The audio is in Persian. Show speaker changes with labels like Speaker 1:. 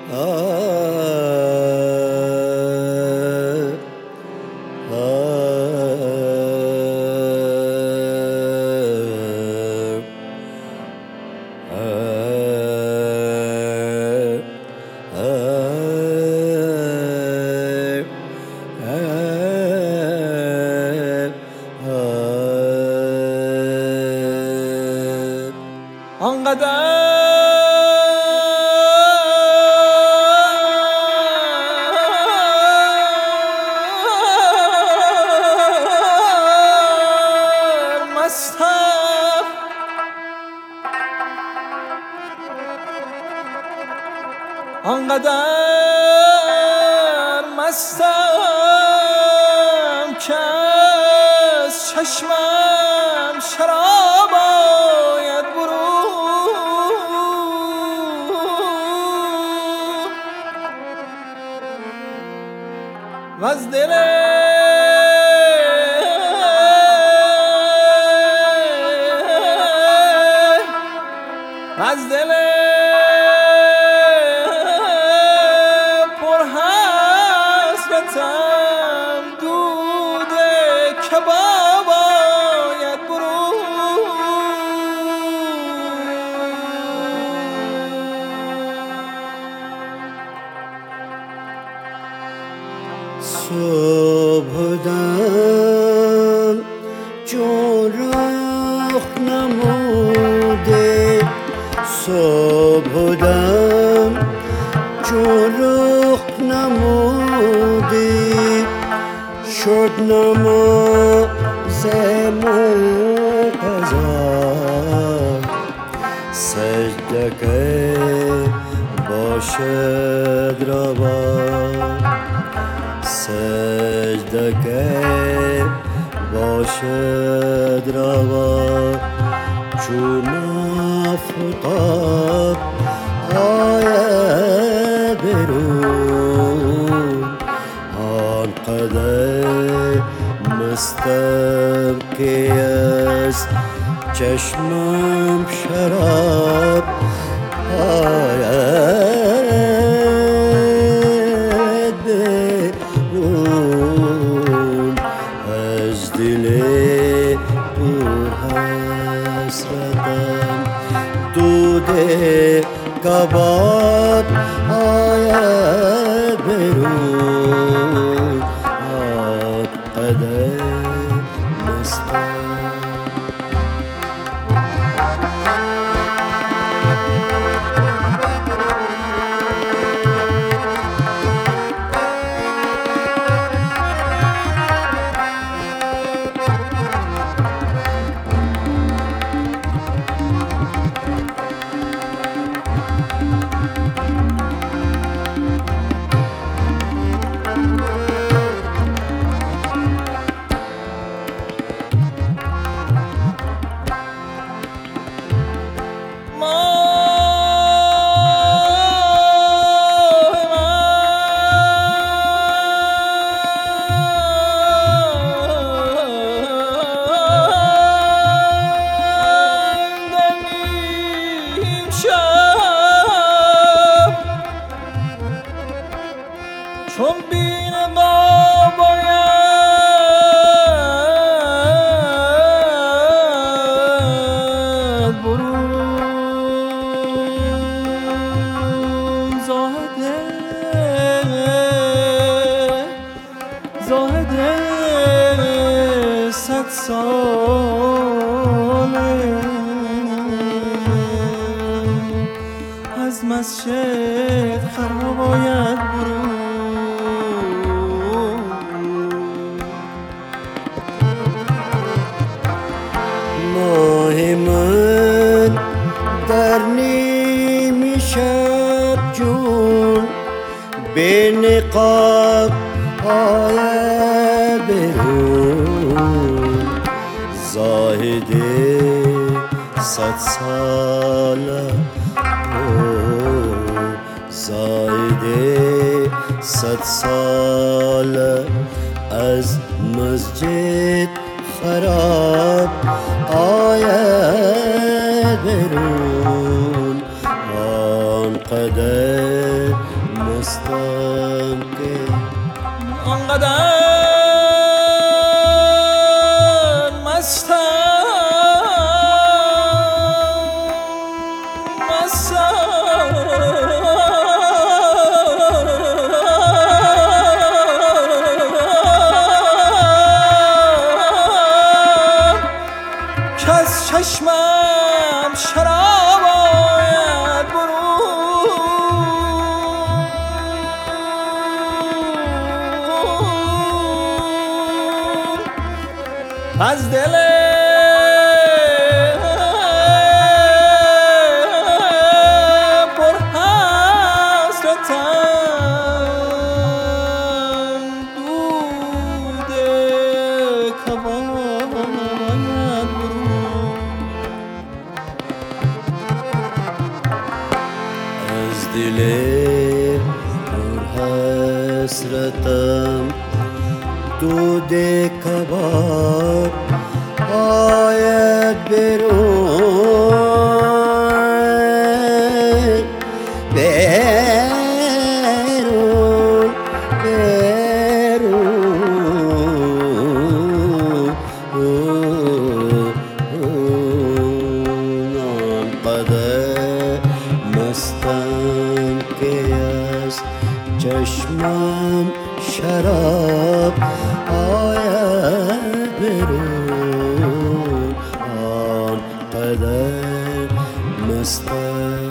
Speaker 1: آنقدر مستم آنقدر مستم که از چشمم شراب آید برون وز دل پر حسرتم دود کباب آید برون
Speaker 2: صبح دم چون رخ نموده صبح دم چون رخ نمودی شد نماز منقضا سجده که باشد روا سجده که باشد روا چون افتاد آید برون آنقدر مستم که از چشمم شراب آید برون از دل پر حسرتم دود کباب آید برون آنقدر مستم
Speaker 1: چون بین ما باید برون زاهده 100 ساله از مسجد خراب آید برون
Speaker 2: ماه من در نیمی شب جون به نقاب آید برون زاهده 100 ساله زاهده 100 ساله از مسجد خراب آید برون آنقدر مستم که
Speaker 1: آنقدر مستم که از چشمم شراب آید برون از دل پر حسرتم دود کباب آید برون
Speaker 2: از دل پر حسرتم دود کباب آید برون برون برون آنقدر مستم که از چشمم شراب آید برون آنقدر مستم